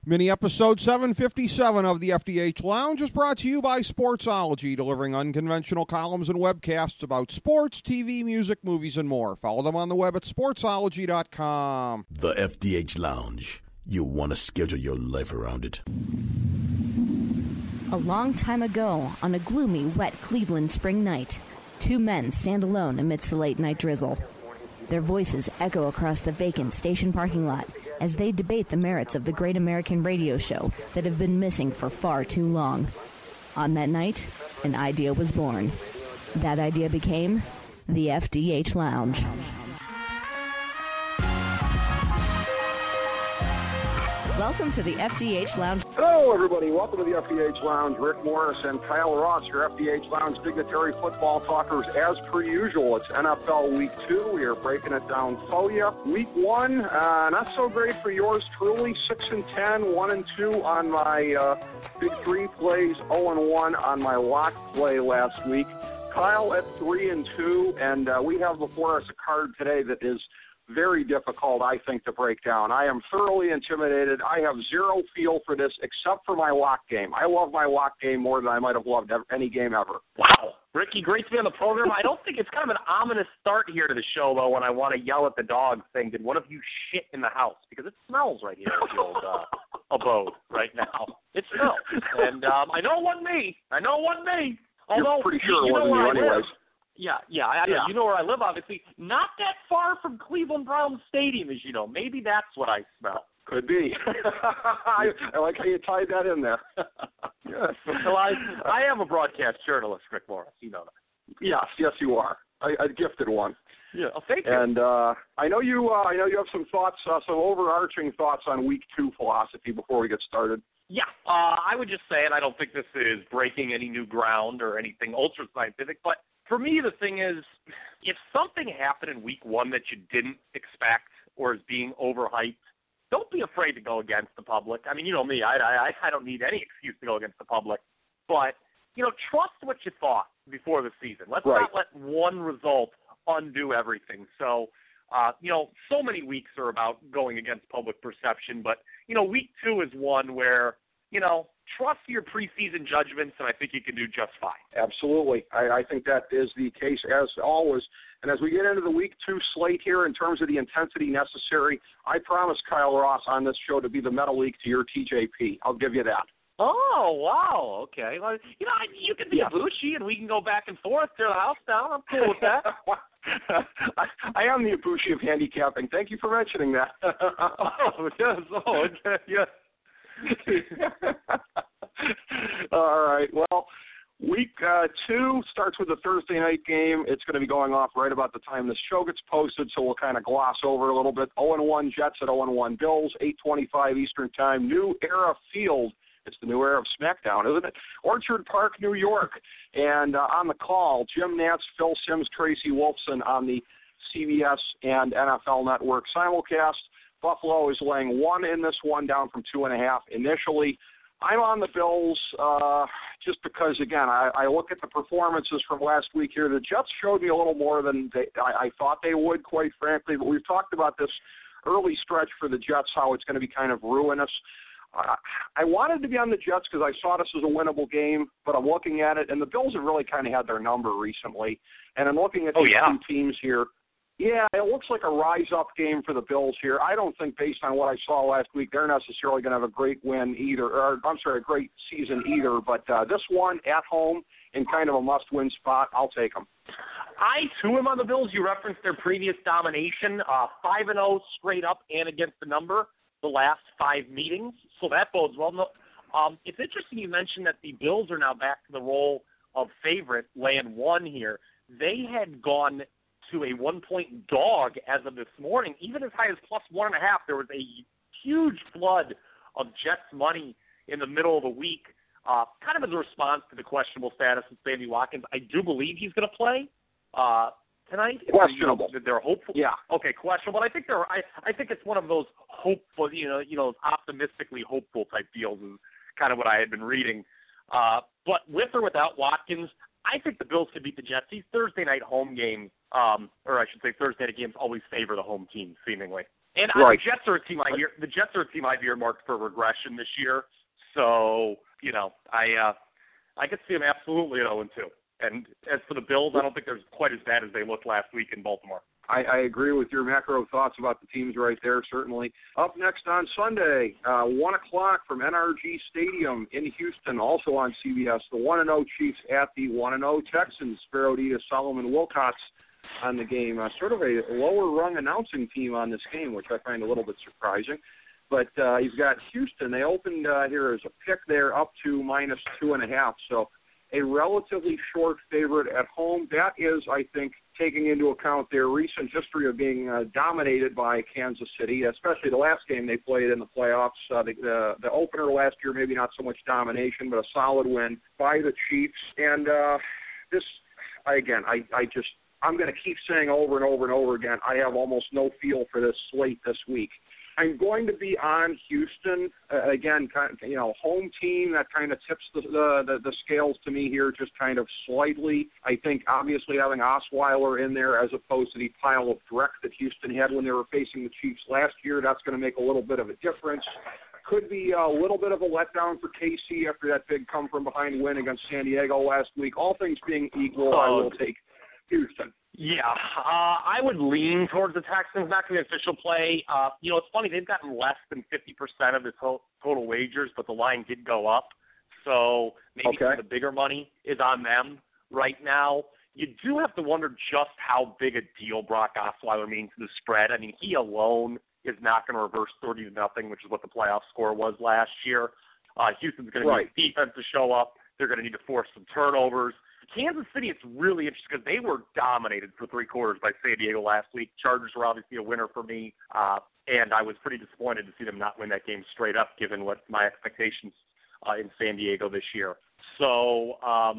Mini episode 757 of the FDH Lounge is brought to you by Sportsology, delivering unconventional columns and webcasts about sports, TV, music, movies, and more. Follow them on the web at sportsology.com. The FDH Lounge. You want to schedule your life around it. A long time ago, on a gloomy, wet Cleveland spring night, two men stand alone amidst the late-night drizzle. Their voices echo across the vacant station parking lot as they debate the merits of the great American radio show that have been missing for far too long. On that night, an idea was born. That idea became the FDH Lounge. Welcome to the FDH Lounge. Hello, everybody. Welcome to the FDH Lounge. Rick Morris and Kyle Ross, your FDH Lounge dignitary football talkers. As per usual, it's NFL Week 2. We are breaking it down for you. Week 1, not so great for yours truly. 6-10, 1-2 on my Big 3 plays, 0-1 on my lock play last week. Kyle at 3-2, and we have before us a card today that is very difficult, I think, to break down. I am thoroughly intimidated. I have zero feel for this except for my lock game. I love my lock game more than I might have loved any game ever. Wow. Ricky, great to be on the program. I don't think it's kind of an ominous start here to the show, though, when I want to yell at the dogs saying, did one of you shit in the house? Because it smells right here at the old abode right now. It smells. And I know it wasn't me. Although, you're pretty sure it wasn't you anyways. Yeah. You know where I live, obviously. Not that far from Cleveland Browns Stadium, as you know. Maybe that's what I smell. Could be. I like how you tied that in there. Yes. Well, I am a broadcast journalist, Rick Morris. You know that. Yes, you are. A gifted one. Yeah. Oh, thank you. And I know you have some thoughts, some overarching thoughts on Week 2 philosophy before we get started. Yeah, I would just say, and I don't think this is breaking any new ground or anything ultra-scientific, but for me, the thing is, if something happened in Week 1 that you didn't expect or is being overhyped, don't be afraid to go against the public. I mean, you know me, I don't need any excuse to go against the public. But, trust what you thought before the season. Let's not let one result undo everything. So, so many weeks are about going against public perception, but, Week 2 is one where, trust your preseason judgments, and I think you can do just fine. Absolutely. I think that is the case as always. And as we get into the Week 2 slate here in terms of the intensity necessary, I promise Kyle Ross on this show to be the Metal League to your TJP. I'll give you that. Oh, wow. Okay. Well, you can be a Ibushi, and we can go back and forth, tear the house down. I'm cool with that. I am the Ibushi of handicapping. Thank you for mentioning that. Oh, yes. Oh, okay. Yes. All right. Well, Week 2 starts with a Thursday night game. It's going to be going off right about the time this show gets posted, so we'll kind of gloss over a little bit. 0-1 Jets at 0-1 Bills, 8:25 Eastern Time. New Era Field. It's the new era of SmackDown, isn't it? Orchard Park, New York. And on the call, Jim Nantz, Phil Simms, Tracy Wolfson on the CBS and NFL Network simulcast. Buffalo is laying 1 in this one, down from 2.5 initially. I'm on the Bills just because, again, I look at the performances from last week here. The Jets showed me a little more than I thought they would, quite frankly. But we've talked about this early stretch for the Jets, how it's going to be kind of ruinous. I wanted to be on the Jets because I saw this as a winnable game, but I'm looking at it, and the Bills have really kind of had their number recently. And I'm looking at these two teams here. Yeah, it looks like a rise-up game for the Bills here. I don't think, based on what I saw last week, they're necessarily going to have a great win either, a great season either. But this one at home in kind of a must-win spot, I'll take them. I, too, am on the Bills. You referenced their previous domination, 5-0 straight up and against the number the last 5 meetings, so that bodes well. It's interesting you mentioned that the Bills are now back to the role of favorite, laying 1 here. They had gone to a 1-point dog as of this morning, even as high as +1.5. There was a huge flood of Jets money in the middle of the week, kind of as a response to the questionable status of Sammy Watkins. I do believe he's going to play tonight. Questionable. They're hopeful. Yeah. Okay, questionable. But I think it's one of those hopeful, optimistically hopeful type deals is kind of what I had been reading. But with or without Watkins, I think the Bills could beat the Jets. These Thursday night home games, or I should say Thursday night games, always favor the home team, seemingly. And Right. the Jets are a team I've earmarked for regression this year. So, I could see them absolutely at 0-2. And as for the Bills, I don't think they're quite as bad as they looked last week in Baltimore. I agree with your macro thoughts about the teams right there, certainly. Up next on Sunday, 1 o'clock from NRG Stadium in Houston, also on CBS, the 1-0 Chiefs at the 1-0 Texans. Sparrow Diaz, Solomon Wilcots on the game. Sort of a lower-rung announcing team on this game, which I find a little bit surprising. But you've got Houston. They opened here as a pick there up to -2.5, so a relatively short favorite at home. That is, I think, taking into account their recent history of being dominated by Kansas City, especially the last game they played in the playoffs. The opener last year, maybe not so much domination, but a solid win by the Chiefs. And I'm going to keep saying over and over and over again, I have almost no feel for this slate this week. I'm going to be on Houston again. Home team that kind of tips the scales to me here, just kind of slightly. I think obviously having Osweiler in there as opposed to the pile of dreck that Houston had when they were facing the Chiefs last year, that's going to make a little bit of a difference. Could be a little bit of a letdown for KC after that big come from behind win against San Diego last week. All things being equal, I will take Houston. Yeah, I would lean towards the Texans. Not going to be official play. It's funny, they've gotten less than 50% of the total wagers, but the line did go up. So maybe some of the bigger money is on them right now. You do have to wonder just how big a deal Brock Osweiler means to the spread. I mean, he alone is not going to reverse 30-0, which is what the playoff score was last year. Houston's going to need defense to show up. They're going to need to force some turnovers. Kansas City, it's really interesting because they were dominated for 3 quarters by San Diego last week. Chargers were obviously a winner for me, and I was pretty disappointed to see them not win that game straight up, given what my expectations in San Diego this year. So, I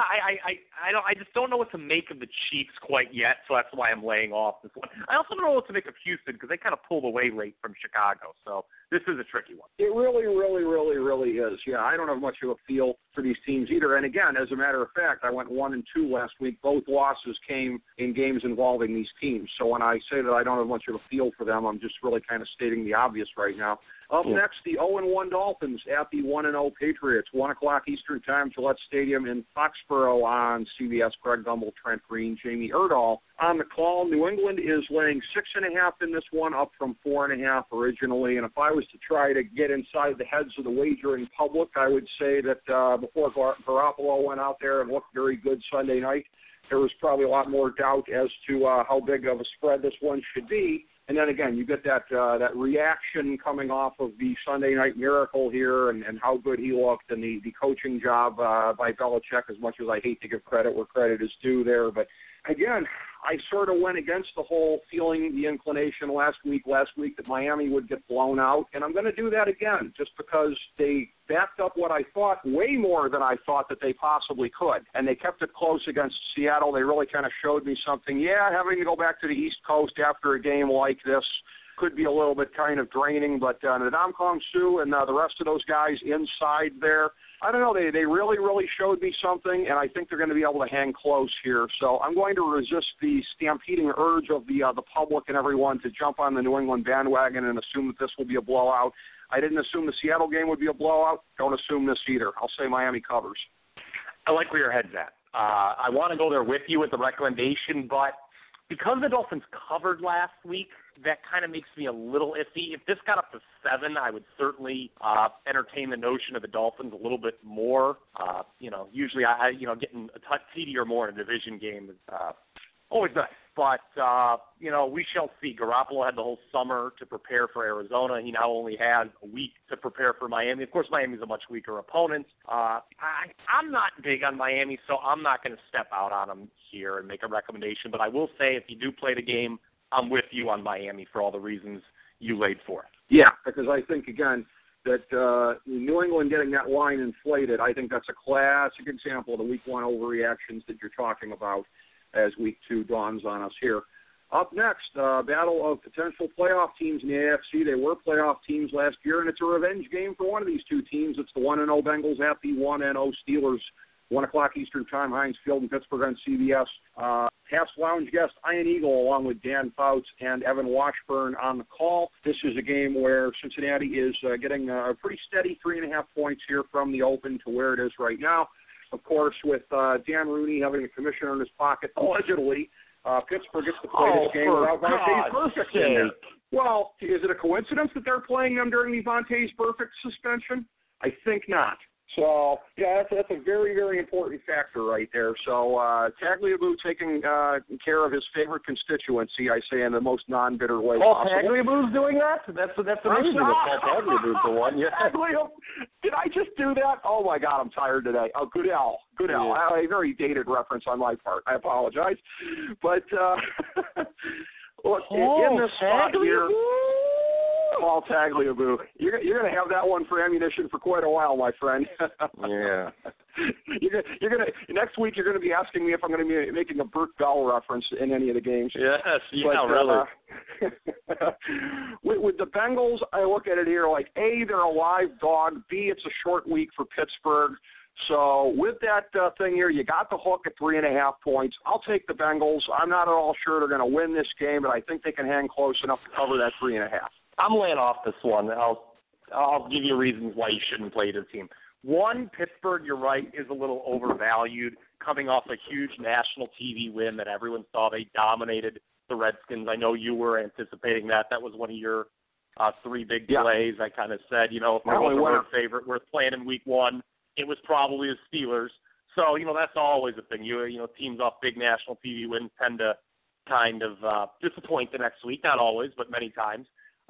just don't know what to make of the Chiefs quite yet, so that's why I'm laying off this one. I also don't know what to make of Houston because they kind of pulled away late from Chicago, so this is a tricky one. It really, really, really, really is. Yeah, I don't have much of a feel for these teams either. And again, as a matter of fact, I went 1-2 last week. Both losses came in games involving these teams. So when I say that I don't have much of a feel for them, I'm just really kind of stating the obvious right now. Up next, the 0-1 Dolphins at the 1-0 Patriots. 1 o'clock Eastern Time, Gillette Stadium in Foxborough on CBS. Greg Gumbel, Trent Green, Jamie Erdahl on the call. New England is laying 6.5 in this one, up from 4.5 originally. And if I was to try to get inside the heads of the wagering public, I would say that before Garoppolo went out there and looked very good Sunday night, there was probably a lot more doubt as to how big of a spread this one should be. And then again, you get that reaction coming off of the Sunday night miracle here and how good he looked and the coaching job by Belichick, as much as I hate to give credit where credit is due there. But again, I sort of went against the whole feeling, the inclination last week that Miami would get blown out. And I'm going to do that again just because they backed up what I thought way more than I thought that they possibly could. And they kept it close against Seattle. They really kind of showed me something. Yeah, having to go back to the East Coast after a game like this could be a little bit kind of draining, but Ndamukong Suh and the rest of those guys inside there, I don't know, they really, really showed me something, and I think they're going to be able to hang close here. So I'm going to resist the stampeding urge of the public and everyone to jump on the New England bandwagon and assume that this will be a blowout. I didn't assume the Seattle game would be a blowout. Don't assume this either. I'll say Miami covers. I like where your head's at. I want to go there with you with the recommendation, but because the Dolphins covered last week, that kind of makes me a little iffy. If this got up to 7, I would certainly entertain the notion of the Dolphins a little bit more. Usually getting a TD or more in a division game is always nice. But, we shall see. Garoppolo had the whole summer to prepare for Arizona. He now only has a week to prepare for Miami. Of course, Miami's a much weaker opponent. I'm not big on Miami, so I'm not going to step out on them here and make a recommendation. But I will say if you do play the game, I'm with you on Miami for all the reasons you laid forth. Yeah, because I think, again, that New England getting that line inflated, I think that's a classic example of the Week 1 overreactions that you're talking about as Week 2 dawns on us here. Up next, battle of potential playoff teams in the AFC. They were playoff teams last year, and it's a revenge game for one of these two teams. It's the 1-0 Bengals at the 1-0 Steelers. 1 o'clock Eastern Time, Heinz Field in Pittsburgh on CBS. Past lounge guest Ian Eagle, along with Dan Fouts and Evan Washburn on the call. This is a game where Cincinnati is getting a pretty steady 3.5 points here from the open to where it is right now. Of course, with Dan Rooney having a commissioner in his pocket, allegedly, Pittsburgh gets to play this game without Vontaze Burfict in there. Well, is it a coincidence that they're playing them during the Vontaze Burfict suspension? I think not. So, yeah, that's a very, very important factor right there. So, Tagliabue taking care of his favorite constituency, I say, in the most non-bitter way possible. Tagliabue's doing that? That's amazing that Paul Tagliabue's the one. Yeah. Did I just do that? Oh, my God, I'm tired today. Oh, Goodell. Yeah. A very dated reference on my part. I apologize. But, look, in this spot here, Paul Tagliabue, you're going to have that one for ammunition for quite a while, my friend. Yeah. You're going to next week. You're going to be asking me if I'm going to be making a Burt Bell reference in any of the games. Yes, really. With the Bengals, I look at it here like A, they're a live dog. B, it's a short week for Pittsburgh. So with that thing here, you got the hook at 3.5 points. I'll take the Bengals. I'm not at all sure they're going to win this game, but I think they can hang close enough to cover that 3.5. I'm laying off this one. I'll give you reasons why you shouldn't play this team. One, Pittsburgh, you're right, is a little overvalued, coming off a huge national TV win that everyone saw. They dominated the Redskins. I know you were anticipating that. That was one of your 3 big plays. I kind of said, if there was a road favorite worth playing in week 1, it was probably the Steelers. So, that's always a thing. Teams off big national TV wins tend to kind of disappoint the next week. Not always, but many times.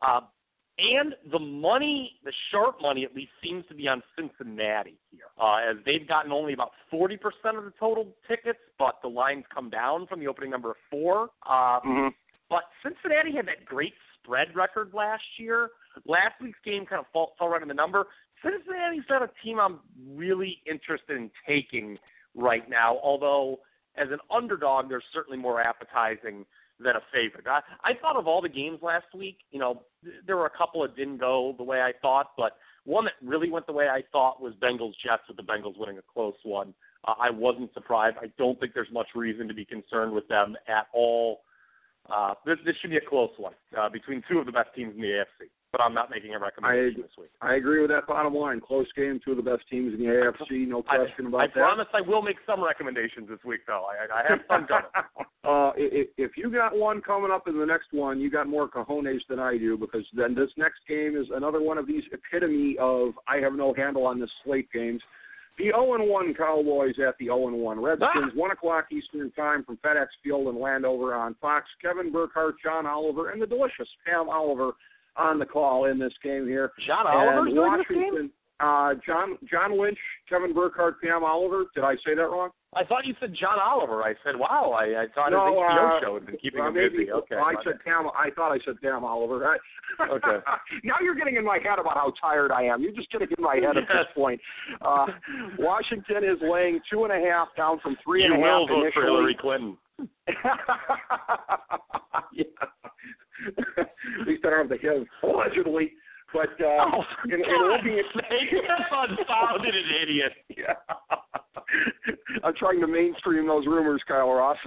And the sharp money at least seems to be on Cincinnati here, as they've gotten only about 40% of the total tickets, but the lines come down from the opening number of 4. But Cincinnati had that great spread record last year. Last week's game kind of fell right in the number. Cincinnati's not a team I'm really interested in taking right now, although as an underdog, they're certainly more appetizing than a favorite. I thought of all the games last week, there were a couple that didn't go the way I thought, but one that really went the way I thought was Bengals-Jets, with the Bengals winning a close one. I wasn't surprised. I don't think there's much reason to be concerned with them at all. This should be a close one between 2 of the best teams in the AFC, but I'm not making a recommendation this week. I agree with that bottom line. Close game, 2 of the best teams in the AFC, no question about that. I promise I will make some recommendations this week, though. I have some coming. If you got one coming up in the next one, you got more cojones than I do, because then this next game is another one of these epitome of I have no handle on this slate games. The 0-1 Cowboys at the 0-1 Redskins, 1 o'clock Eastern Time from FedEx Field in Landover on Fox. Kevin Burkhardt, John Oliver, and the delicious Pam Oliver on the call in this game here. John Oliver's doing this game? John Lynch, Kevin Burkhardt, Pam Oliver. Did I say that wrong? I thought you said John Oliver. I said, wow, I thought his HBO show had been keeping him busy. Okay. I thought I said Pam Oliver. Okay. Now you're getting in my head about how tired I am. You're just getting in my head at this point. Washington is laying 2.5 down from 3.5 initially. You will vote for Hillary Clinton. Yeah. At least I don't have the hills, allegedly. But in looking at that's unfounded and idiot. Yeah. I'm trying to mainstream those rumors, Kyle Ross.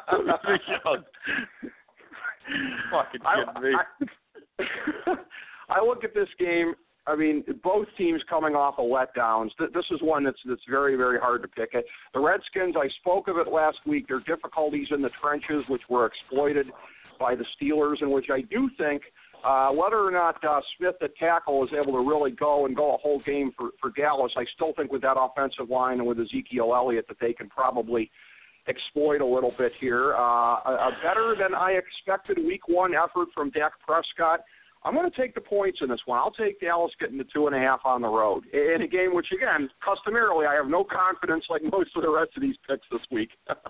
Fucking kidding me. I look at this game. I mean, both teams coming off of letdowns. This is one that's very, very hard to pick it. The Redskins, I spoke of it last week, their difficulties in the trenches, which were exploited by the Steelers, and which I do think, whether or not Smith at tackle is able to really go a whole game for Dallas, I still think with that offensive line and with Ezekiel Elliott that they can probably exploit a little bit here. A better than I expected week 1 effort from Dak Prescott. I'm going to take the points in this one. I'll take Dallas getting to 2.5 on the road in a game which, again, customarily, I have no confidence like most of the rest of these picks this week.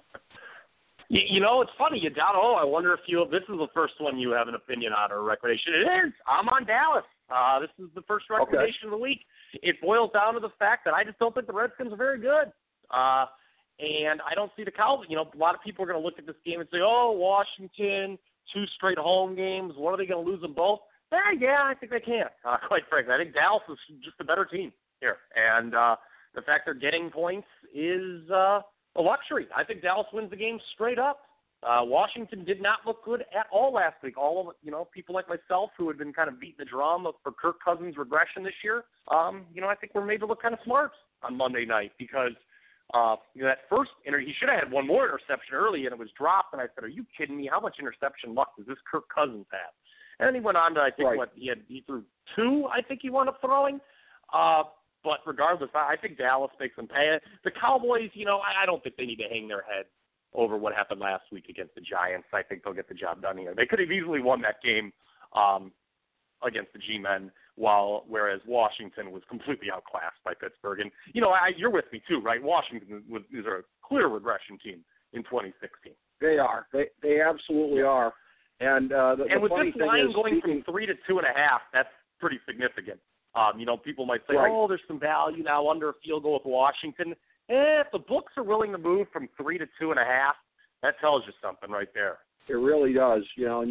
It's funny. I wonder if this is the first one you have an opinion on or a recommendation. It is. I'm on Dallas. This is the first recommendation of the week. It boils down to the fact that I just don't think the Redskins are very good. And I don't see the Cowboys. A lot of people are going to look at this game and say, Washington, 2 straight home games. What, are they going to lose them both? Yeah, I think they can. Quite frankly, I think Dallas is just a better team here. And the fact they're getting points is a luxury. I think Dallas wins the game straight up. Washington did not look good at all last week. All of, people like myself who had been kind of beating the drum for Kirk Cousins' regression this year, I think we're made to look kind of smart on Monday night because, that first he should have had one more interception early and it was dropped. And I said, are you kidding me? How much interception luck does this Kirk Cousins have? And then he went on to, I think, he threw 2, I think he wound up throwing. But regardless, I think Dallas makes them pay. The Cowboys, I don't think they need to hang their head over what happened last week against the Giants. I think they'll get the job done here. They could have easily won that game against the G-Men, whereas Washington was completely outclassed by Pittsburgh. And, you're with me too, right? Washington is a clear regression team in 2016. They are. They absolutely are. And with funny this thing line is, going from 3 to 2.5, that's pretty significant. People might say, there's some value now under a field goal with Washington. If the books are willing to move from 3 to 2.5, that tells you something right there. It really does.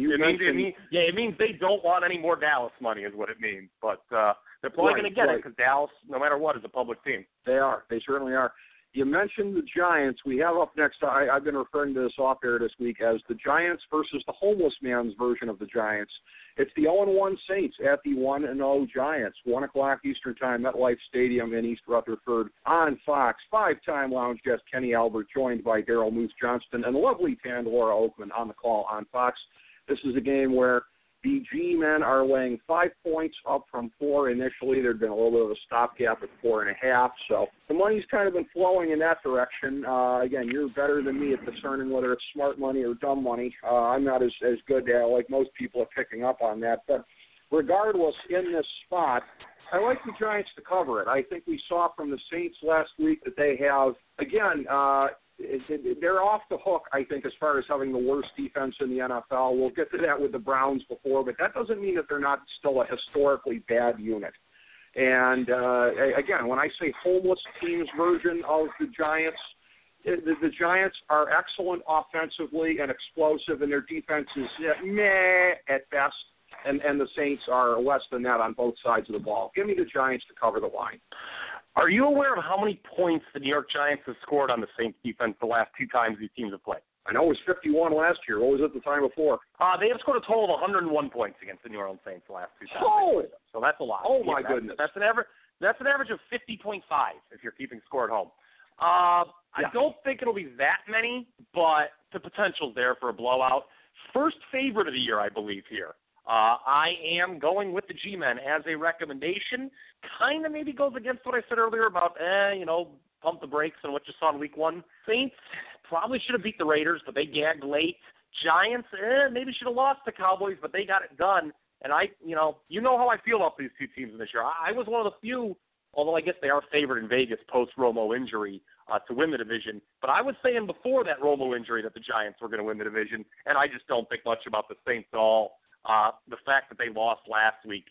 It means they don't want any more Dallas money is what it means. But they're probably going to get it because Dallas, no matter what, is a public team. They are. They certainly are. You mentioned the Giants. We have up next, I've been referring to this off-air this week as the Giants versus the homeless man's version of the Giants. It's the 0-1 Saints at the 1-0 Giants. 1 o'clock Eastern Time, MetLife Stadium in East Rutherford on Fox. 5-time Lounge guest Kenny Albert, joined by Daryl Moose Johnston and lovely Pandora Oakman on the call on Fox. This is a game where the G-men are laying 5 points up from 4 initially. There'd been a little bit of a stopgap at 4.5. So the money's kind of been flowing in that direction. Again, you're better than me at discerning whether it's smart money or dumb money. I'm not as good like most people at picking up on that. But regardless, in this spot, I like the Giants to cover it. I think we saw from the Saints last week that they have, again, they're off the hook, I think, as far as having the worst defense in the NFL. We'll get to that with the Browns before, but that doesn't mean that they're not still a historically bad unit. And, again, when I say homeless team's version of the Giants, the Giants are excellent offensively and explosive, and their defense is meh at best, and the Saints are less than that on both sides of the ball. Give me the Giants to cover the line. Are you aware of how many points the New York Giants have scored on the Saints defense the last 2 times these teams have played? I know it was 51 last year. What was it the time before? They have scored a total of 101 points against the New Orleans Saints the last 2 times. Oh! So that's a lot. Oh, my goodness. That's an average of 50.5 if you're keeping score at home. I don't think it'll be that many, but the potential's there for a blowout. First favorite of the year, I believe, here. I am going with the G-Men as a recommendation. Kind of maybe goes against what I said earlier about, pump the brakes on what you saw in Week 1. Saints probably should have beat the Raiders, but they gagged late. Giants, maybe should have lost the Cowboys, but they got it done. And you know how I feel about these 2 teams this year. I was one of the few, although I guess they are favored in Vegas post-Romo injury to win the division. But I was saying before that Romo injury that the Giants were going to win the division, and I just don't think much about the Saints at all. The fact that they lost last week,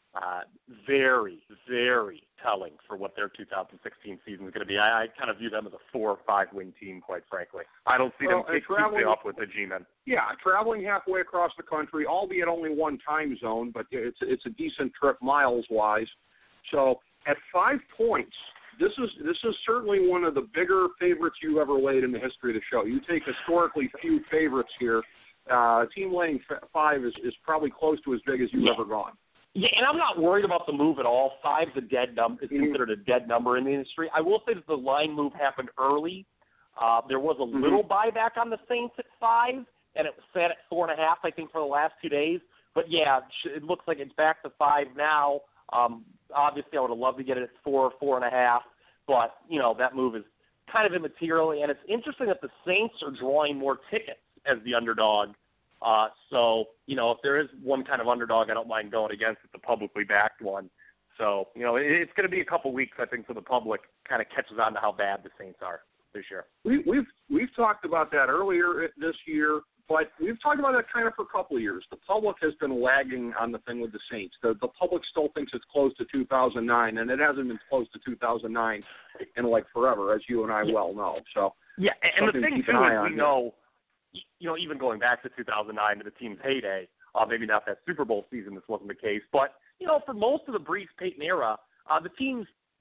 very, very telling for what their 2016 season is going to be. I kind of view them as a 4 or 5 win team, quite frankly. I don't see them keeping up with the G-men. Yeah, traveling halfway across the country, albeit only one time zone, but it's a decent trip miles-wise. So at 5 points, this is certainly one of the bigger favorites you've ever laid in the history of the show. You take historically few favorites here. Team laying 5 is probably close to as big as you've ever gone. Yeah, and I'm not worried about the move at all. 5's a dead number. It's considered a dead number in the industry. I will say that the line move happened early. There was a little buyback on the Saints at 5, and it was set at 4.5, I think, for the last 2 days. But, yeah, it looks like it's back to 5 now. Obviously, I would have loved to get it at 4 or 4.5, but, that move is kind of immaterial. And it's interesting that the Saints are drawing more tickets as the underdog. So, if there is one kind of underdog I don't mind going against, it's a publicly backed one. So, it's going to be a couple weeks, I think, so the public kind of catches on to how bad the Saints are this year. We've talked about that earlier this year, but we've talked about that kind of for a couple of years. The public has been lagging on the thing with the Saints. The public still thinks it's close to 2009, and it hasn't been close to 2009 in forever, as you and I well know. So yeah, and the thing too is we know. Even going back to 2009 to the team's heyday, maybe not that Super Bowl season, this wasn't the case. But, for most of the Breeze Payton era, the teams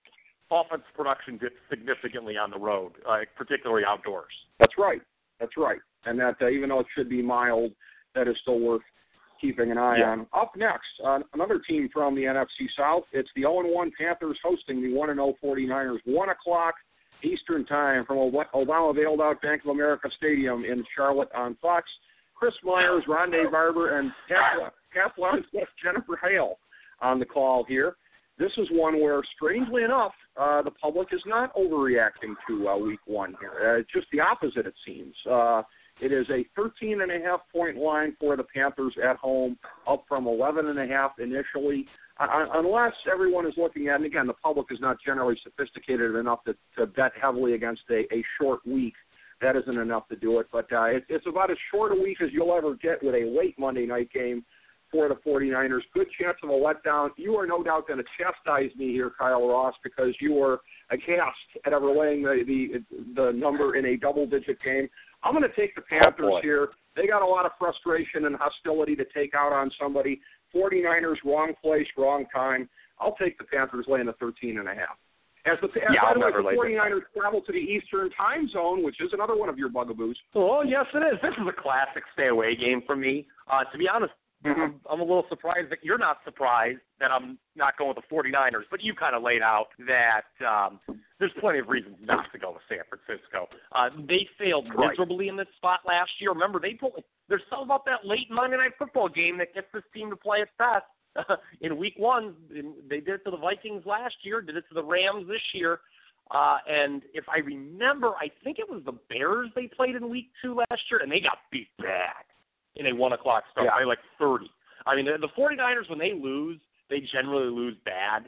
offense production dips significantly on the road, particularly outdoors. That's right. And that even though it should be mild, that is still worth keeping an eye on. Up next, another team from the NFC South. It's the 0-1 Panthers hosting the 1-0 49ers. 1 o'clock Eastern time from Obama Bailed Out Bank of America Stadium in Charlotte on Fox. Chris Myers, Rondé Barber, and Kathleen Jennifer Hale on the call here. This is one where, strangely enough, the public is not overreacting to Week 1 here. It's just the opposite, it seems. It is a 13.5-point line for the Panthers at home, up from 11.5 initially. Unless everyone is looking at, and again, the public is not generally sophisticated enough to bet heavily against a short week. That isn't enough to do it. But it's about as short a week as you'll ever get with a late Monday night game for the 49ers. Good chance of a letdown. You are no doubt going to chastise me here, Kyle Ross, because you were aghast at ever laying the number in a double-digit game. I'm going to take the Panthers here. They got a lot of frustration and hostility to take out on somebody. 49ers, wrong place, wrong time. I'll take the Panthers laying the 13.5. By the way, the 49ers travel to the Eastern time zone, which is another one of your bugaboos. Oh, yes, it is. This is a classic stay-away game for me. To be honest, I'm a little surprised that you're not surprised that I'm not going with the 49ers, but you kind of laid out that there's plenty of reasons not to go with San Francisco. They failed miserably in this spot last year. Remember, there's something about that late Monday Night Football game that gets this team to play its best. In Week 1, they did it to the Vikings last year, did it to the Rams this year. And if I remember, I think it was the Bears they played in Week 2 last year, and they got beat bad in a 1 o'clock start by like 30. I mean, the 49ers, when they lose, they generally lose bad.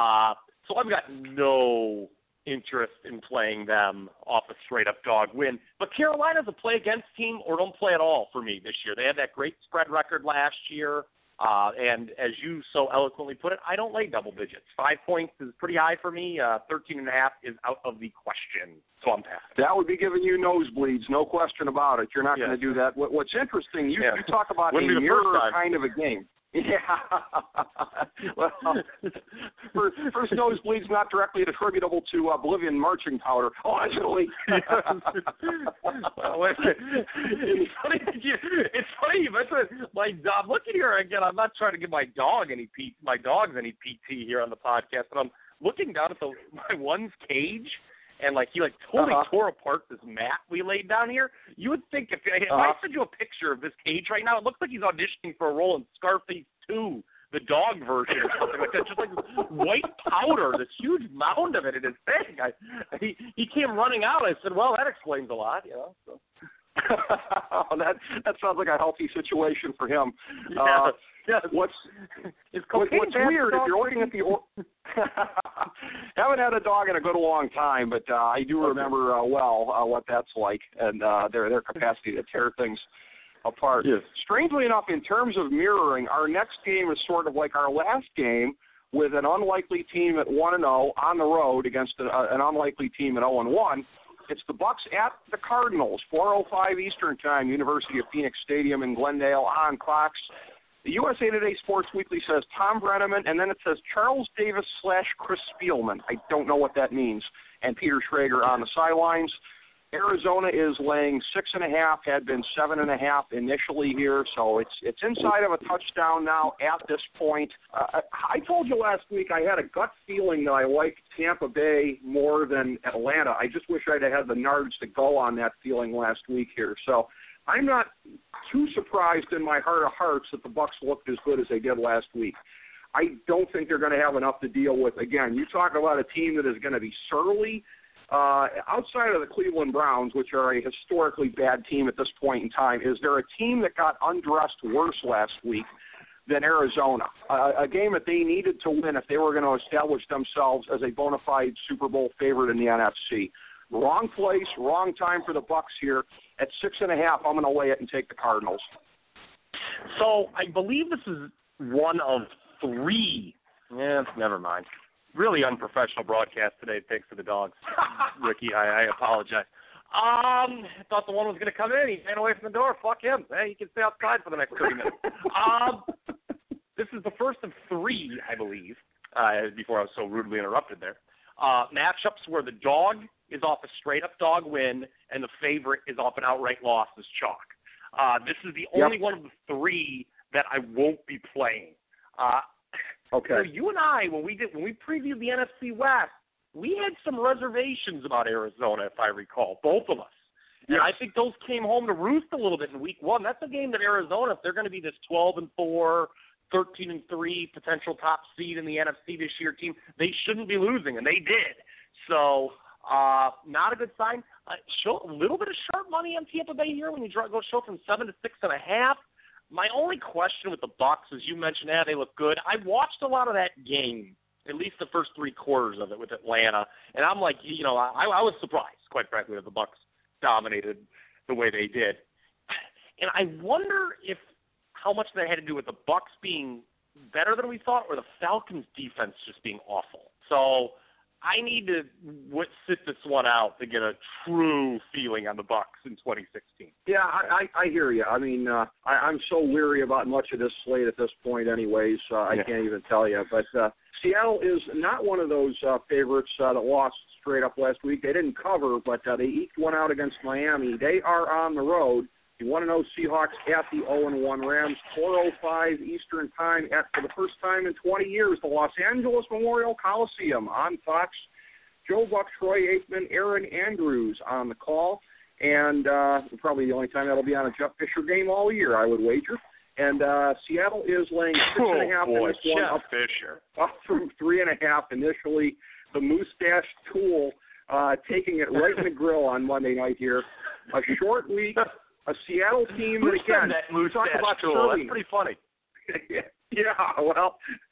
So I've got no interest in playing them off a straight-up dog win. But Carolina's a play-against team or don't play at all for me this year. They had that great spread record last year. And as you so eloquently put it, I don't lay double digits. 5 points is pretty high for me. 13.5 is out of the question. So I'm passing. That would be giving you nosebleeds, no question about it. You're not going to do that. What's interesting, you talk about a mirror kind of a game. Yeah. Well, first nosebleeds not directly attributable to Oblivion marching powder. Oh, actually. Well, it's funny you mentioned my dog. Look at here again. I'm not trying to give my dogs any PT here on the podcast, but I'm looking down at my one's cage. And he totally tore apart this mat we laid down here. You would think if I send you a picture of this cage right now, it looks like he's auditioning for a role in Scarface 2, the dog version or something like that. Just like this white powder, this huge mound of it in his thing. He came running out. I said, well, that explains a lot, So. that sounds like a healthy situation for him. Yeah. What's weird, if you're looking at the haven't had a dog in a good long time, but I do remember what that's like and their capacity to tear things apart. Yes. Strangely enough, in terms of mirroring, our next game is sort of like our last game, with an unlikely team at 1-0 on the road against an unlikely team at 0-1. It's the Bucs at the Cardinals, 4:05 Eastern Time, University of Phoenix Stadium in Glendale on Fox. The USA Today Sports Weekly says Tom Brenneman, and then it says Charles Davis / Chris Spielman. I don't know what that means. And Peter Schrager on the sidelines. Arizona is laying 6.5, had been 7.5 initially here, so it's inside of a touchdown now at this point. I told you last week I had a gut feeling that I liked Tampa Bay more than Atlanta. I just wish I'd have had the nards to go on that feeling last week here. So I'm not too surprised in my heart of hearts that the Bucs looked as good as they did last week. I don't think they're going to have enough to deal with. Again, you talk about a team that is going to be surly. Outside of the Cleveland Browns, which are a historically bad team at this point in time, is there a team that got undressed worse last week than Arizona? A game that they needed to win if they were going to establish themselves as a bona fide Super Bowl favorite in the NFC. Wrong place, wrong time for the Bucs here. At 6.5, I'm going to lay it and take the Cardinals. So I believe this is one of 3. Never mind. Really unprofessional broadcast today, thanks to the dogs. Ricky, I apologize. I thought the one was going to come in. He ran away from the door. Fuck him. Hey, he can stay outside for the next 30 minutes. This is the first of 3, I believe, before I was so rudely interrupted there. matchups where the dog is off a straight-up dog win and the favorite is off an outright loss is chalk. This is the only one of the three that I won't be playing. Okay. So you and I, when we previewed the NFC West, we had some reservations about Arizona, if I recall, both of us. And I think those came home to roost a little bit in Week 1. That's a game that Arizona, if they're going to be this 12-4, 13-3 potential top seed in the NFC this year team, they shouldn't be losing, and they did. So not a good sign. Show a little bit of sharp money on Tampa Bay here when you go show from 7 to 6.5. My only question with the Bucs, as you mentioned, they look good. I watched a lot of that game, at least the first 3 quarters of it with Atlanta, and I'm like, I was surprised, quite frankly, that the Bucs dominated the way they did. And I wonder if how much that had to do with the Bucs being better than we thought or the Falcons' defense just being awful. So I need to sit this one out to get a true feeling on the Bucs in 2016. Yeah, I hear you. I mean, I'm so weary about much of this slate at this point anyways. I can't even tell you. But Seattle is not one of those favorites that lost straight up last week. They didn't cover, but they eked one out against Miami. They are on the road. You want to know Seahawks at the 0-1 Rams, 4:05 Eastern Time for the first time in 20 years, the Los Angeles Memorial Coliseum on Fox. Joe Buck, Troy Aikman, Aaron Andrews on the call, and probably the only time that'll be on a Jeff Fisher game all year, I would wager. And Seattle is laying 6.5 in this one, up from 3.5 initially. The mustache tool taking it right in the grill on Monday night here. A short week. A Seattle team that, again, talk about tool. That's pretty funny. Yeah, well,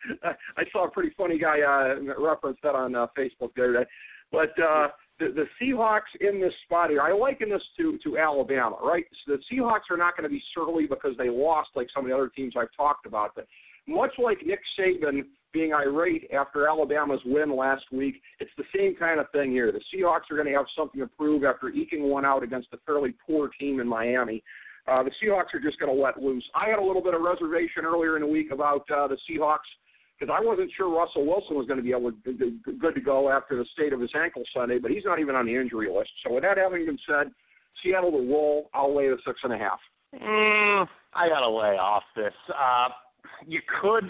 I saw a pretty funny guy reference that on Facebook the other day. But the Seahawks in this spot here, I liken this to Alabama, right? So the Seahawks are not going to be surly because they lost like some of the other teams I've talked about. But much like Nick Saban being irate after Alabama's win last week, it's the same kind of thing here. The Seahawks are going to have something to prove after eking one out against a fairly poor team in Miami. The Seahawks are just going to let loose. I had a little bit of reservation earlier in the week about the Seahawks because I wasn't sure Russell Wilson was going to be good to go after the state of his ankle Sunday, but he's not even on the injury list. So with that having been said, Seattle to roll, I'll lay the 6.5. I got to lay off this. You could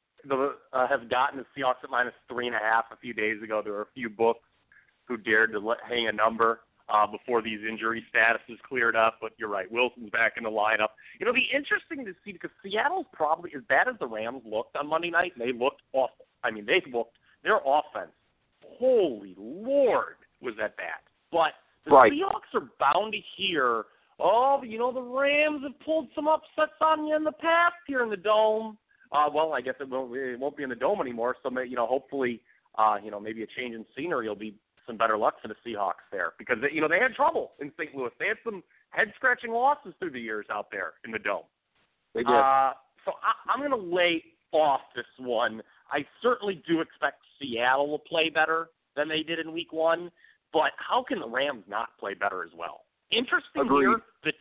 have gotten the Seahawks at -3.5 a few days ago. There were a few books who dared to hang a number before these injury statuses cleared up, but you're right. Wilson's back in the lineup. It'll be interesting to see because Seattle's probably, as bad as the Rams looked on Monday night, they looked awful. I mean, their offense, holy Lord, was that bad. But the Seahawks are bound to hear, the Rams have pulled some upsets on you in the past here in the Dome. Well, I guess it won't be in the Dome anymore, so hopefully, maybe a change in scenery will be some better luck for the Seahawks there because, they had trouble in St. Louis. They had some head-scratching losses through the years out there in the Dome. They did. So I'm going to lay off this one. I certainly do expect Seattle to play better than they did in Week 1, but how can the Rams not play better as well? Interesting here, the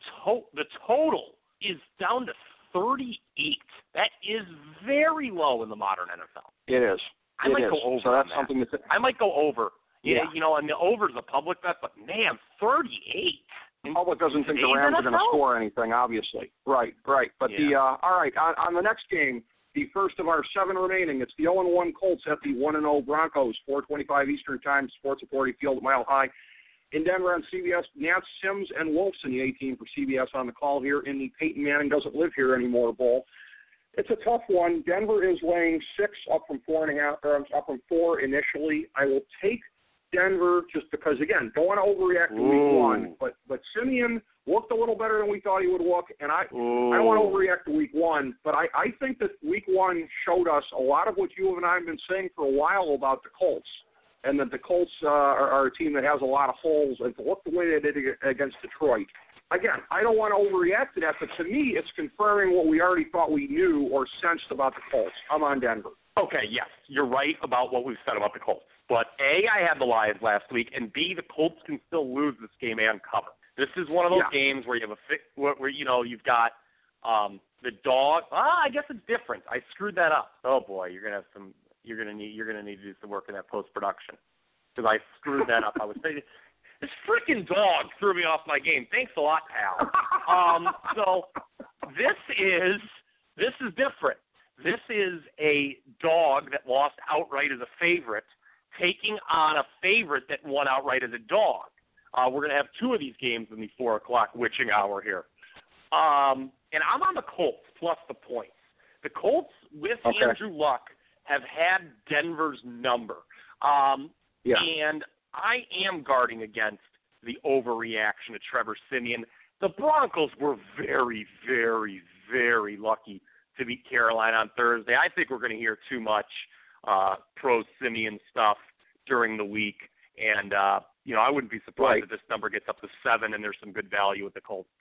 total is down to 38. That is very low in the modern NFL. It is. I might go over. So that's that. something that I might go over. Yeah. And the over is a public bet, but man, 38. The public doesn't think the Rams are going to score anything, obviously. Right. But all right, on the next game, the first of our 7 remaining, it's the 0-1 Colts at the 1-0 Broncos, 4:25 Eastern Time, Sports Authority Field at Mile High. In Denver on CBS, Nance, Sims, and Wolfson, the 18 for CBS on the call here in the Peyton Manning Doesn't Live Here Anymore Bowl. It's a tough one. Denver is laying 6 up from 4.5, or up from 4 initially. I will take Denver just because, again, don't want to overreact to Week 1, but Simeon looked a little better than we thought he would look, and I don't want to overreact to Week 1, but I think that Week 1 showed us a lot of what you and I have been saying for a while about the Colts, and that the Colts are a team that has a lot of holes, and to look the way they did against Detroit. Again, I don't want to overreact to that, but to me, it's confirming what we already thought we knew or sensed about the Colts. I'm on Denver. Okay, yes, you're right about what we've said about the Colts. But A, I had the Lions last week, and B, the Colts can still lose this game and cover. This is one of those games where you have you've got the dog. I guess it's different. I screwed that up. Oh boy, you're gonna need to do some work in that post production. because I screwed that up. I was saying, this freaking dog threw me off my game. Thanks a lot, pal. So this is different. This is a dog that lost outright as a favorite, taking on a favorite that won outright as a dog. We're going to have two of these games in the 4 o'clock witching hour here. And I'm on the Colts plus the points. The Colts, with Andrew Luck, have had Denver's number. And I am guarding against the overreaction to Trevor Siemian. The Broncos were very, very, very lucky to beat Carolina on Thursday. I think we're going to hear too much pro-Siemian stuff during the week. And, I wouldn't be surprised if this number gets up to 7 and there's some good value with the Colts.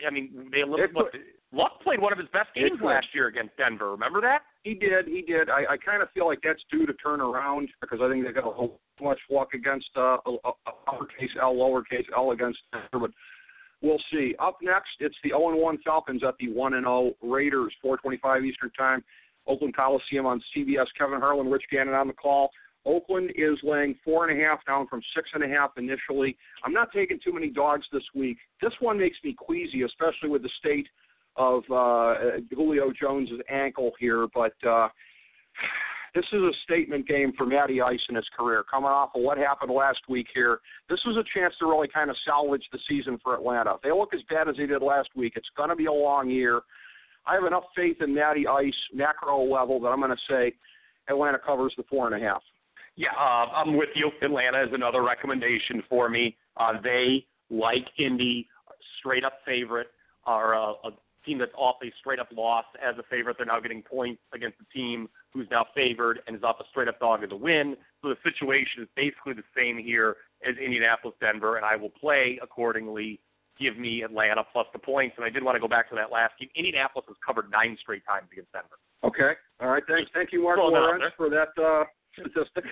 Luck played one of his best games last year against Denver. Remember that? He did. I kind of feel like that's due to turn around because I think they got a whole much luck against uppercase L, lowercase L against Denver. But we'll see. Up next, it's the 0-1 Falcons at the 1-0 Raiders, 4:25 Eastern Time, Oakland Coliseum on CBS. Kevin Harlan, Rich Gannon on the call. Oakland is laying 4.5, down from 6.5 initially. I'm not taking too many dogs this week. This one makes me queasy, especially with the state of Julio Jones' ankle here. But this is a statement game for Matty Ice in his career. Coming off of what happened last week here, this was a chance to really kind of salvage the season for Atlanta. If they look as bad as they did last week, it's going to be a long year. I have enough faith in Matty Ice, macro level, that I'm going to say Atlanta covers the 4.5. Yeah, I'm with you. Atlanta is another recommendation for me. They, like Indy, straight-up favorite, are a team that's off a straight-up loss as a favorite. They're now getting points against a team who's now favored and is off a straight-up dog as a win. So the situation is basically the same here as Indianapolis-Denver, and I will play accordingly. Give me Atlanta plus the points. And I did want to go back to that last game. Indianapolis has covered 9 straight times against Denver. Okay. All right. Thank you, Mark Lawrence, for that statistic.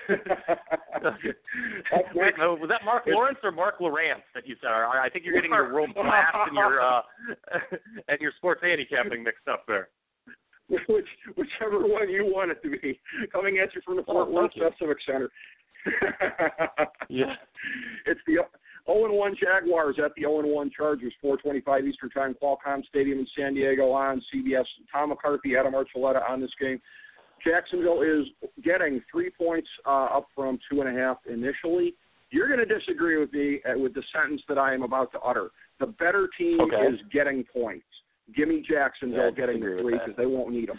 Wait, was that Mark Lawrence or Mark Lawrence that you said? I think you're getting your world class and your sports handicapping mixed up there. Whichever one you want it to be. Coming at you from the Fort Worth Civic Center. Yeah. It's the 0-1 Jaguars at the 0-1 Chargers, 4:25 Eastern Time, Qualcomm Stadium in San Diego on CBS. Tom McCarthy, Adam Archuleta on this game. Jacksonville is getting 3 points up from 2.5 initially. You're going to disagree with me with the sentence that I am about to utter. The better team is getting points. Give me Jacksonville getting the 3 because they won't need them.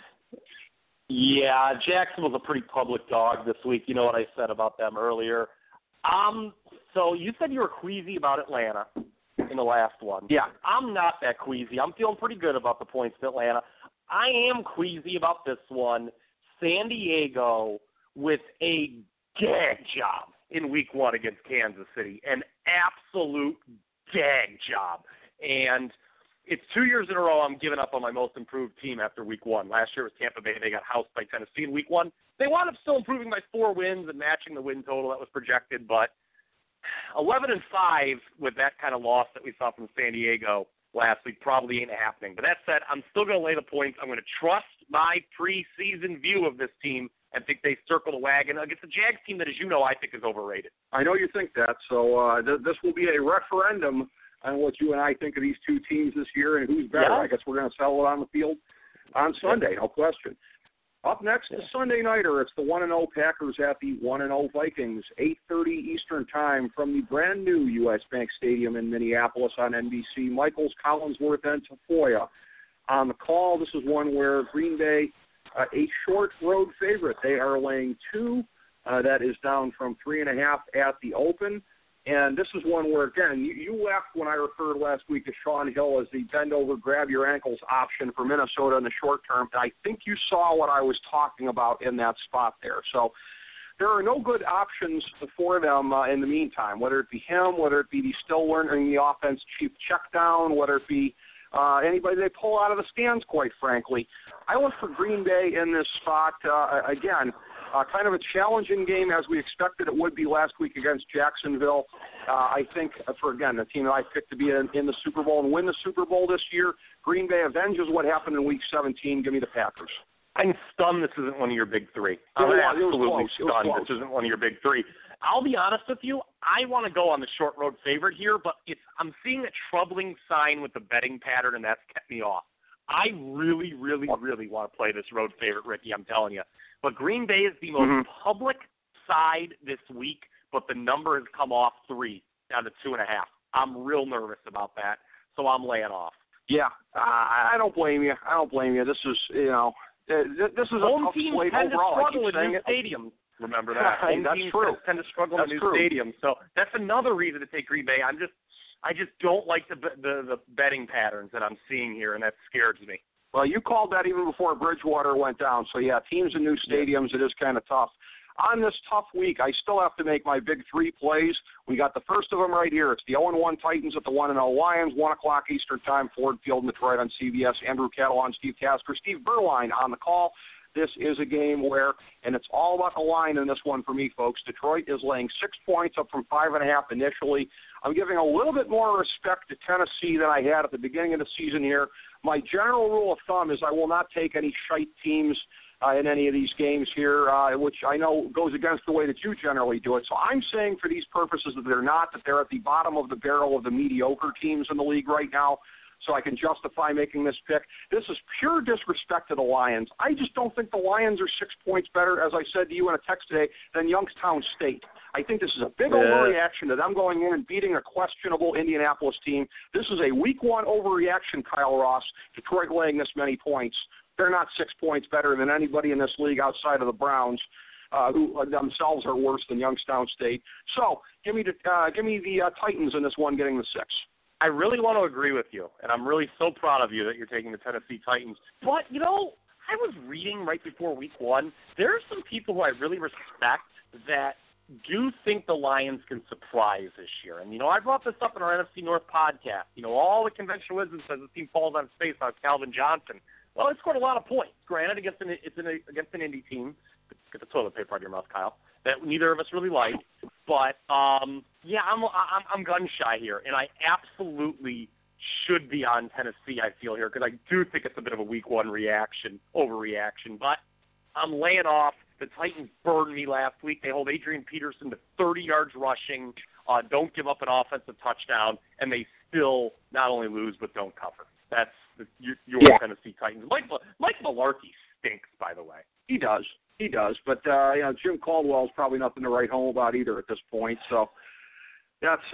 Yeah, Jacksonville's a pretty public dog this week. You know what I said about them earlier. So you said you were queasy about Atlanta in the last one. Yeah. I'm not that queasy. I'm feeling pretty good about the points in Atlanta. I am queasy about this one. San Diego with a gag job in week 1 against Kansas City. An absolute gag job. And it's 2 years in a row I'm giving up on my most improved team after week 1. Last year was Tampa Bay. They got housed by Tennessee in week 1. They wound up still improving by 4 wins and matching the win total that was projected. But 11-5 with that kind of loss that we saw from San Diego last week probably ain't happening. But that said, I'm still going to lay the points. I'm going to trust my preseason view of this team and think they circle the wagon against a Jags team that, as you know, I think is overrated. I know you think that. So this will be a referendum on what you and I think of these two teams this year and who's better. I guess we're going to settle it on the field on Sunday, no question. Up next, the Sunday Nighter. It's the 1-0 Packers at the 1-0 Vikings, 8:30 Eastern Time from the brand-new U.S. Bank Stadium in Minneapolis on NBC. Michaels, Collinsworth, and Tafoya on the call. This is one where Green Bay, a short road favorite. They are laying 2. That is down from 3.5 at the open. And this is one where, again, you laughed when I referred last week to Sean Hill as the bend-over, grab-your-ankles option for Minnesota in the short term. And I think you saw what I was talking about in that spot there. So there are no good options for them in the meantime, whether it be him, whether it be the still learning the offense chief check down, whether it be anybody they pull out of the stands, quite frankly. I look for Green Bay in this spot, again, kind of a challenging game as we expected it would be last week against Jacksonville. I think, for, again, the team that I picked to be in the Super Bowl and win the Super Bowl this year, Green Bay avenges what happened in Week 17. Give me the Packers. I'm stunned this isn't one of your big 3. I'm absolutely stunned this isn't one of your big 3. I'll be honest with you. I want to go on the short road favorite here, but I'm seeing a troubling sign with the betting pattern, and that's kept me off. I really, really, really want to play this road favorite, Ricky, I'm telling you. But Green Bay is the most public side this week, but the number has come off 3 down to 2.5. I'm real nervous about that, so I'm laying off. Yeah, I don't blame you. This is, this is home a tough teams slate tend overall. to struggle in new stadiums. Remember that. Home That's teams true. tend to struggle in new stadiums, so that's another reason to take Green Bay. I just don't like the betting patterns that I'm seeing here, and that scares me. Well, you called that even before Bridgewater went down. So, yeah, teams in new stadiums, it is kind of tough. On this tough week, I still have to make my big 3 plays. We got the first of them right here. It's the 0-1 Titans at the 1-0 Lions, 1 o'clock Eastern Time, Ford Field in Detroit on CBS. Andrew Catalon, Steve Tasker, Steve Berline on the call. This is a game where, and it's all about the line in this one for me, folks. Detroit is laying 6 points up from 5.5 initially. I'm giving a little bit more respect to Tennessee than I had at the beginning of the season here. My general rule of thumb is I will not take any shite teams in any of these games here, which I know goes against the way that you generally do it. So I'm saying for these purposes that they're at the bottom of the barrel of the mediocre teams in the league right now, so I can justify making this pick. This is pure disrespect to the Lions. I just don't think the Lions are 6 points better, as I said to you in a text today, than Youngstown State. I think this is a big overreaction to them going in and beating a questionable Indianapolis team. This is a week 1 overreaction, Kyle Ross. Detroit laying this many points. They're not 6 points better than anybody in this league outside of the Browns, who themselves are worse than Youngstown State. So give me the Titans in this one getting the 6. I really want to agree with you, and I'm really so proud of you that you're taking the Tennessee Titans. But, I was reading right before week 1, there are some people who I really respect that do think the Lions can surprise this year. And, I brought this up in our NFC North podcast. All the conventional wisdom says the team falls on its face on Calvin Johnson. Well, it scored a lot of points. Granted, against an Indy team. Get the toilet paper out of your mouth, Kyle. That neither of us really like. But, I'm gun shy here, and I absolutely should be on Tennessee, I feel, here, because I do think it's a bit of a week 1 overreaction. But I'm laying off. The Titans burned me last week. They hold Adrian Peterson to 30 yards rushing, don't give up an offensive touchdown, and they still not only lose but don't cover. That's your Tennessee Titans. Mike Mularkey stinks, by the way. He does. But, Jim Caldwell's probably nothing to write home about either at this point. So that's,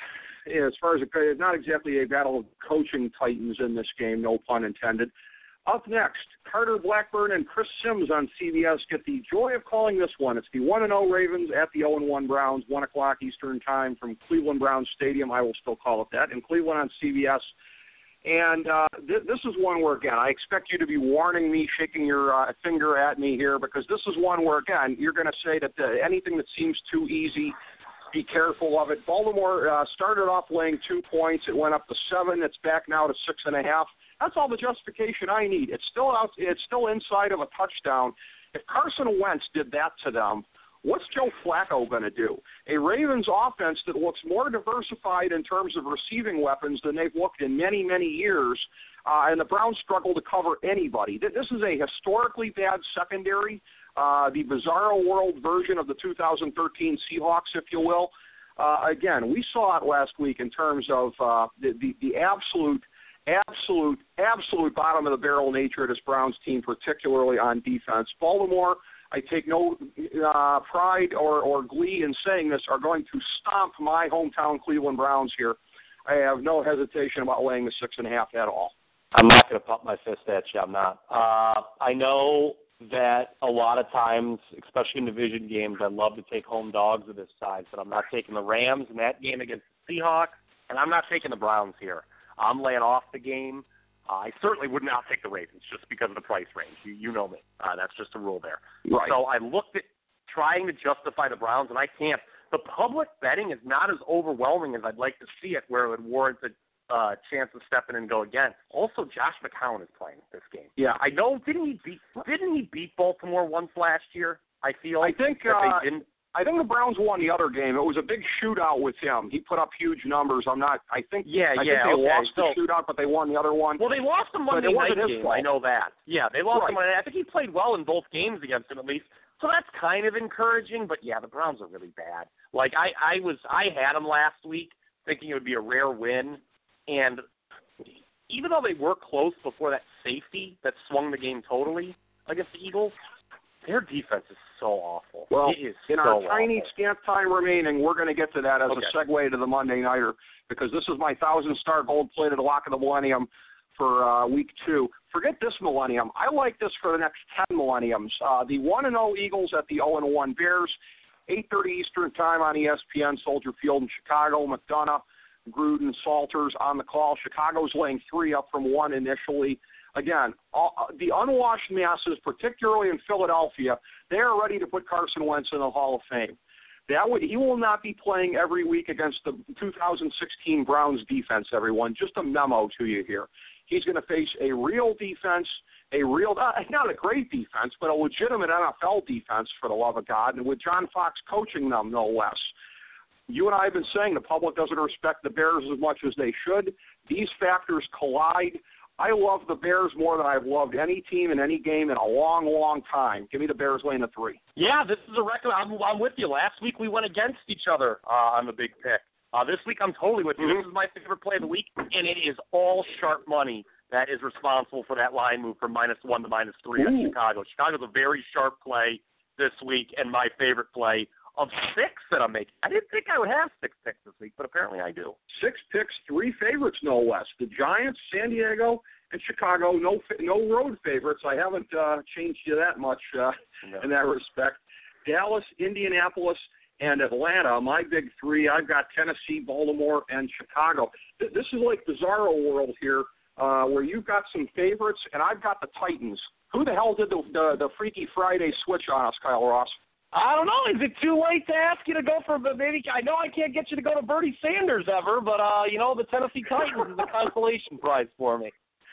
as far as not exactly a battle of coaching Titans in this game, no pun intended. Up next, Carter Blackburn and Chris Sims on CBS get the joy of calling this one. It's the 1-0 Ravens at the 0-1 Browns, 1 o'clock Eastern Time from Cleveland Browns Stadium. I will still call it that. In Cleveland on CBS. And this is one where, again, I expect you to be warning me, shaking your finger at me here, because this is one where, again, you're going to say that anything that seems too easy, be careful of it. Baltimore started off laying 2 points. It went up to 7. It's back now to 6.5. That's all the justification I need. It's still inside of a touchdown. If Carson Wentz did that to them, what's Joe Flacco going to do? A Ravens offense that looks more diversified in terms of receiving weapons than they've looked in many, many years, and the Browns struggle to cover anybody. This is a historically bad secondary, the bizarro world version of the 2013 Seahawks, if you will. Again, we saw it last week in terms of the absolute bottom of the barrel nature of this Browns team, particularly on defense. Baltimore, I take no pride or glee in saying this, are going to stomp my hometown Cleveland Browns here. I have no hesitation about laying the 6.5 at all. I'm not going to pump my fist at you. I'm not. I know that a lot of times, especially in division games, I love to take home dogs of this side, but I'm not taking the Rams in that game against the Seahawks, and I'm not taking the Browns here. I'm laying off the game. I certainly would not take the Ravens just because of the price range. You know me. That's just a rule there. Right. So I looked at trying to justify the Browns, and I can't. The public betting is not as overwhelming as I'd like to see it, where it would warrant a chance of stepping in and go again. Also, Josh McCown is playing this game. Yeah. I know. Didn't he beat Baltimore once last year? I think that they didn't. I think the Browns won the other game. It was a big shootout with him. He put up huge numbers. I think they lost the shootout, but they won the other one. Well, they lost the Monday night game. I know that. Yeah, they lost the Monday night. I think he played well in both games against him, at least. So that's kind of encouraging, but yeah, the Browns are really bad. Like I had them last week thinking it would be a rare win, and even though they were close before that safety that swung the game totally against the Eagles, their defense is so awful. Well, it is in our tiny scant time remaining, we're going to get to that as a segue to the Monday Nighter, because this is my 1,000-star gold-plated lock of the millennium for Week 2. Forget this millennium. I like this for the next 10 millenniums. The 1-0 Eagles at the 0-1 Bears, 8:30 Eastern Time on ESPN, Soldier Field in Chicago. McDonough, Gruden, Salters on the call. Chicago's laying 3 up from 1 initially. Again, the unwashed masses, particularly in Philadelphia, they are ready to put Carson Wentz in the Hall of Fame. He will not be playing every week against the 2016 Browns defense, everyone. Just a memo to you here. He's going to face a real defense, not a great defense, but a legitimate NFL defense, for the love of God, and with John Fox coaching them, no less. You and I have been saying the public doesn't respect the Bears as much as they should. These factors collide. I love the Bears more than I've loved any team in any game in a long, long time. Give me the Bears laying the 3. Yeah, this is a record. I'm with you. Last week we went against each other on the big pick. This week I'm totally with you. This is my favorite play of the week, and it is all sharp money that is responsible for that line move from -1 to -3 at Chicago. Chicago's a very sharp play this week, and my favorite play of 6 that I'm making. I didn't think I would have 6 picks this week, but apparently I do. 6 picks, 3 favorites, no less. The Giants, San Diego, and Chicago, no road favorites. I haven't changed you that much in that respect. Dallas, Indianapolis, and Atlanta, my big 3. I've got Tennessee, Baltimore, and Chicago. This is like Bizarro world here, where you've got some favorites, and I've got the Titans. Who the hell did the Freaky Friday switch on us, Kyle Ross? I don't know. Is it too late to ask you to go for maybe? I know I can't get you to go to Bernie Sanders ever, but the Tennessee Titans is a consolation prize for me.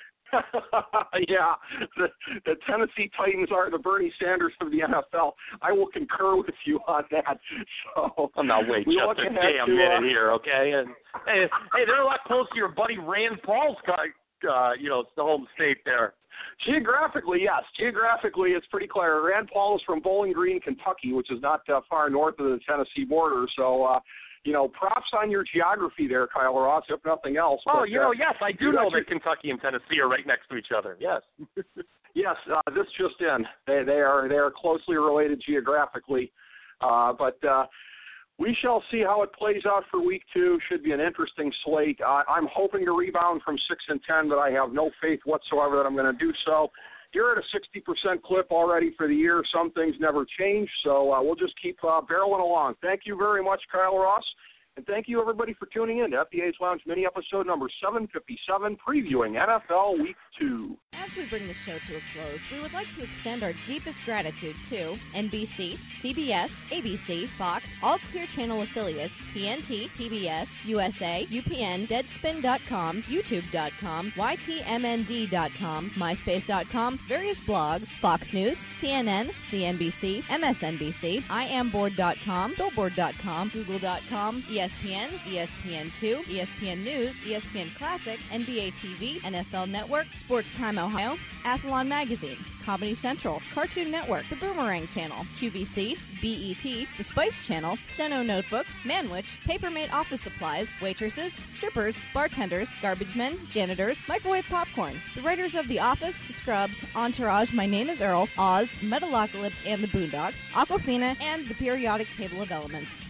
Yeah, the Tennessee Titans are the Bernie Sanders of the NFL. I will concur with you on that. So I'm not wait just a damn minute here, okay? And hey, they're a lot closer to your buddy Rand Paul's, it's the home state there. Geographically, yes. Geographically, it's pretty clear. Rand Paul is from Bowling Green, Kentucky, which is not far north of the Tennessee border. So, props on your geography there, Kyle Ross, if nothing else. Oh, but, yes, I do know that Kentucky and Tennessee are right next to each other. Yes. Yes, this just in. They are closely related geographically, but we shall see how it plays out for Week 2. Should be an interesting slate. I'm hoping to rebound from 6-10, but I have no faith whatsoever that I'm going to do so. You're at a 60% clip already for the year. Some things never change, so we'll just keep barreling along. Thank you very much, Kyle Ross. And thank you, everybody, for tuning in to FDH Lounge Mini Episode number 757, previewing NFL Week 2. As we bring the show to a close, we would like to extend our deepest gratitude to NBC, CBS, ABC, Fox, all Clear Channel affiliates, TNT, TBS, USA, UPN, Deadspin.com, YouTube.com, YTMND.com, MySpace.com, various blogs, Fox News, CNN, CNBC, MSNBC, IamBoard.com, Billboard.com, Google.com, ESPN, ESPN2, ESPN News, ESPN Classic, NBA TV, NFL Network, Sports Time Ohio, Athlon Magazine, Comedy Central, Cartoon Network, The Boomerang Channel, QVC, BET, The Spice Channel, Steno Notebooks, Manwich, Papermate Office Supplies, waitresses, strippers, bartenders, garbage men, janitors, microwave popcorn, the writers of The Office, Scrubs, Entourage, My Name is Earl, Oz, Metalocalypse and the Boondocks, Aquafina, and the Periodic Table of Elements.